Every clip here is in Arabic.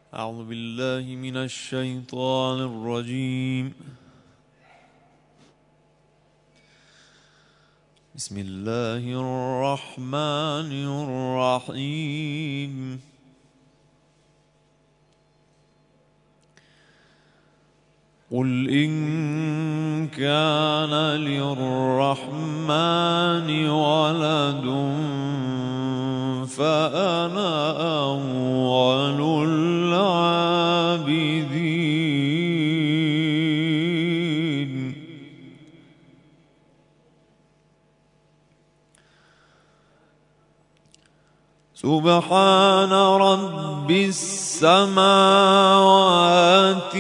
أعوذ بالله من الشيطان الرجيم. بسم الله الرحمن الرحيم. قل إن كان للرحمن ولد فأنا أول العابدين. سبحان رب السماوات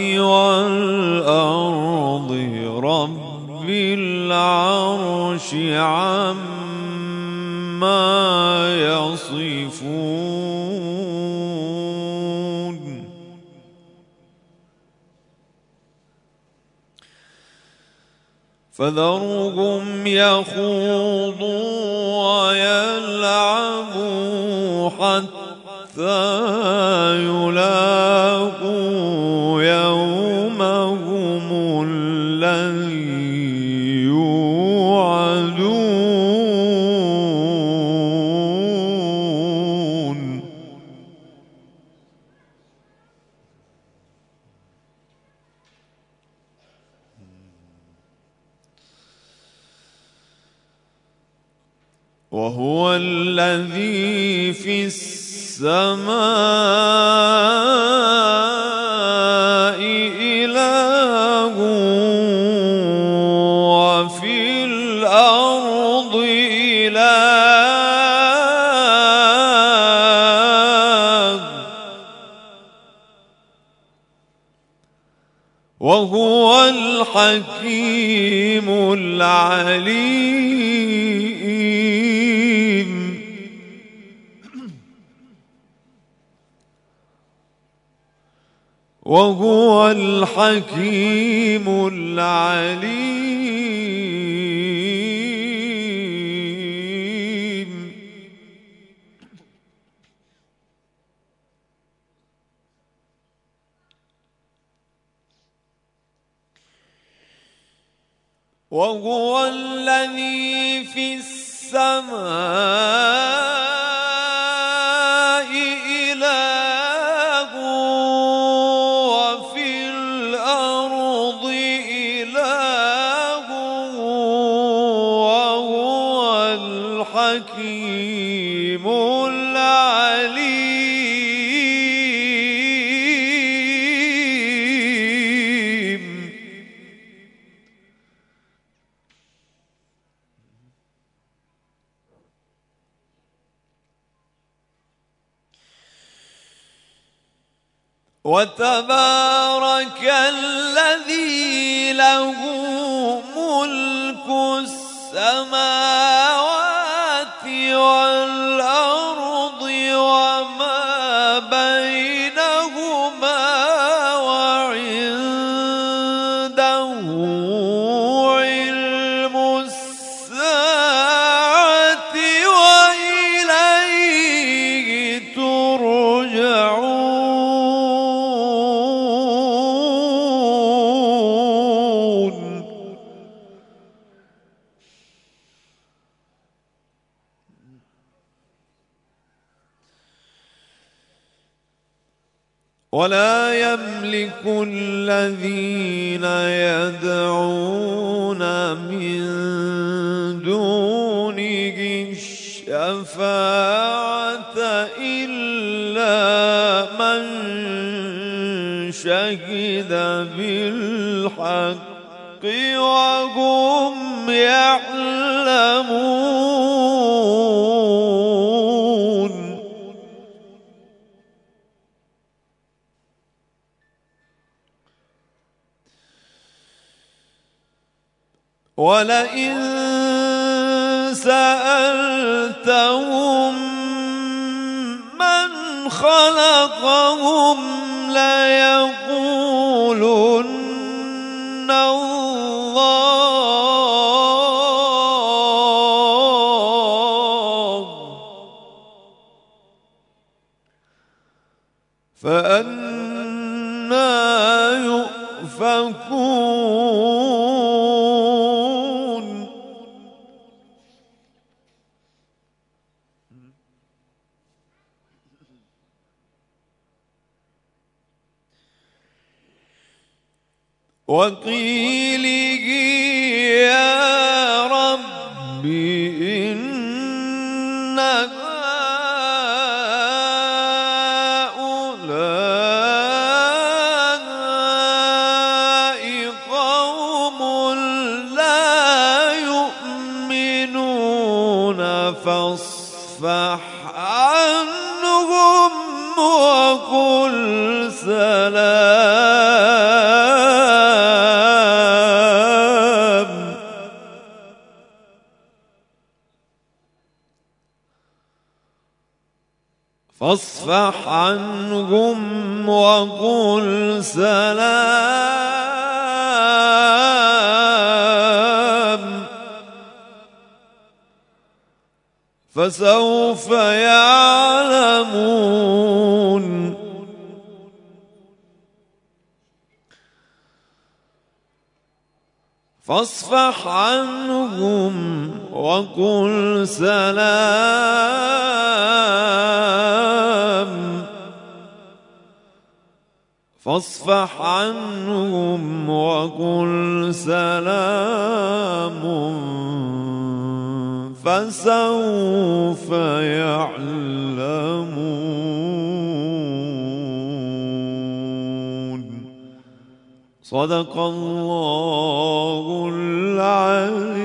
والأرض رب العرش عما يصفون. فذرهم يخوضوا ويلعبوا حتى يلاقوا يومهم الذي يوعدون. وهو الذي في السماء إله وفي الأرض إله وهو الحكيم العليم. وهو الحكيم العليم. وهو الذي في السماء إله وفي الأرض إله وهو الحكيم العليم. وتبارك الذي له ملك السماوات والأرض وما بينهما وعنده علم الساعة وإليه ترجعون. ولا يملك الذين يدعون من دونه الشفاعة إلا من شهد بالحق وهم يعلمون. ولئن سألتهم من خلقهم ليقولن الله. فأنى عنا يؤفكون وقيله يا رب إن هؤلاء قوم لا يؤمنون فاصفح عنهم وقل سلام فاصفح عنهم وقل سلام فسوف يعلمون فاصفح عنهم وقل سلام فاصفح عنهم وقل سلام فسوف يعلمون صدق الله العليم